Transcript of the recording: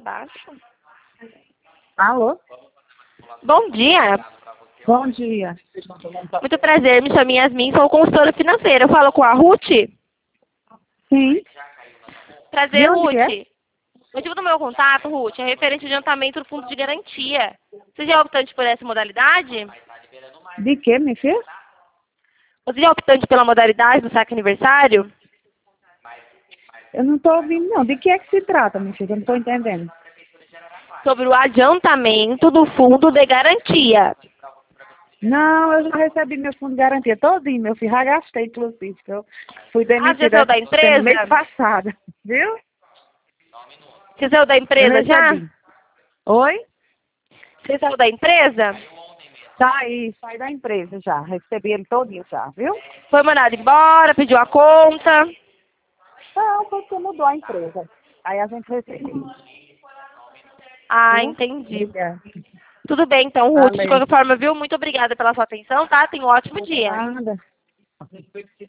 baixo. Alô? Bom dia. Bom dia. Muito prazer, me chamo Yasmin, sou consultora financeira. Eu falo com a Ruth? Sim. Prazer, De onde Ruth. que é? O motivo do meu contato, Ruth, é referente ao adiantamento do fundo de garantia. Você já é optante por essa modalidade? De quê, minha filha? Você já é optante pela modalidade do saque aniversário? Eu não estou ouvindo, não. De que é que se trata, minha filha? Eu não estou entendendo. Sobre o adiantamento do fundo de garantia. Não, eu já recebi meu fundo de garantia todinho, meu filho. Já gastei, inclusive. Eu fui Ah, você demitida saiu da no mês empresa? passado. Viu? Você saiu da Eu empresa já? recebi. Oi? Você saiu da empresa? Saí da empresa já. Recebi ele todinho já, viu? Foi mandado embora, pediu a conta. Não, foi porque mudou a empresa. Aí a gente recebeu. Ah, Viu? entendi. Obrigada. Tudo bem, então, Ruth. De Valeu. qualquer forma, viu? Muito obrigada pela sua atenção, tá? Tenha um ótimo dia. Nada.